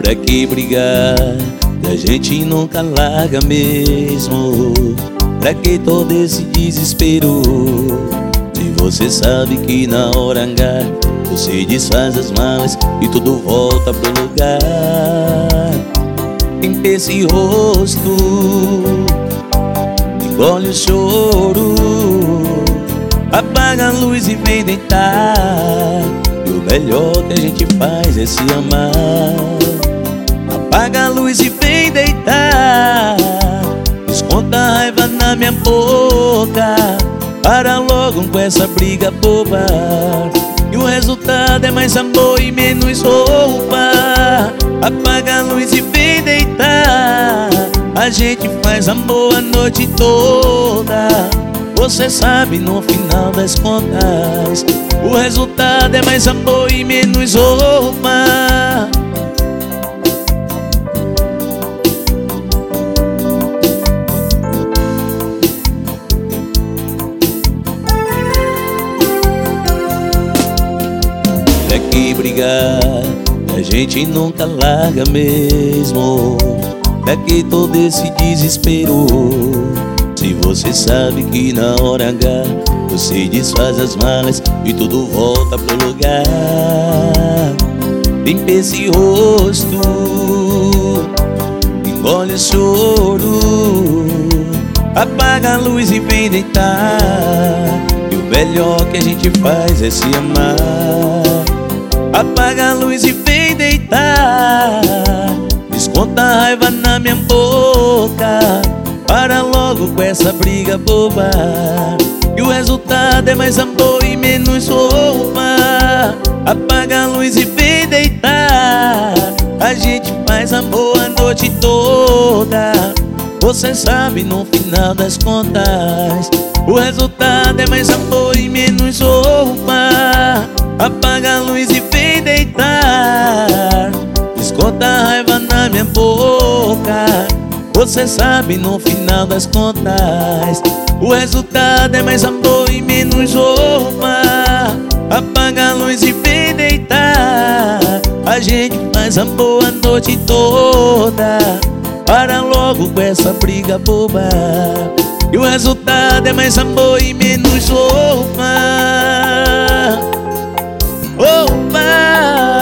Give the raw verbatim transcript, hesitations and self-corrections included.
Pra que brigar? Que a gente nunca larga mesmo. Pra que todo esse desespero? Se você sabe que na hora H você desfaz as malas e tudo volta pro lugar. Limpa esse rosto, engole o choro, apaga a luz e vem deitar. E o melhor que a gente faz é se amar. Apaga a luz e vem deitar. Desconta a raiva na minha boca. Para logo com essa briga boba. E o resultado é mais amor e menos roupa. Apaga a luz e vem deitar. A gente faz amor a noite toda. Você sabe no final das contas o resultado é mais amor e menos roupa. Pra que brigar? A gente nunca larga mesmo. Pra que todo esse desespero? Se você sabe que na hora H você desfaz as malas e tudo volta pro lugar. Limpa esse rosto, engole o choro, apaga a luz e vem deitar. E o melhor que a gente faz é se amar. Apaga a luz e vem deitar. Desconta a raiva na minha boca. Para logo com essa briga boba. E o resultado é mais amor e menos roupa. Apaga a luz e vem deitar. A gente faz amor a noite toda. Você sabe no final das contas o resultado é mais amor e menos roupa. Apaga a luz e vem deitar. Desconta a raiva na minha boca. Você sabe no final das contas o resultado é mais amor e menos roupa. Apaga a luz e vem deitar. A gente faz amor a noite toda. Para logo com essa briga boba. E o resultado é mais amor e menos roupa. Roupa.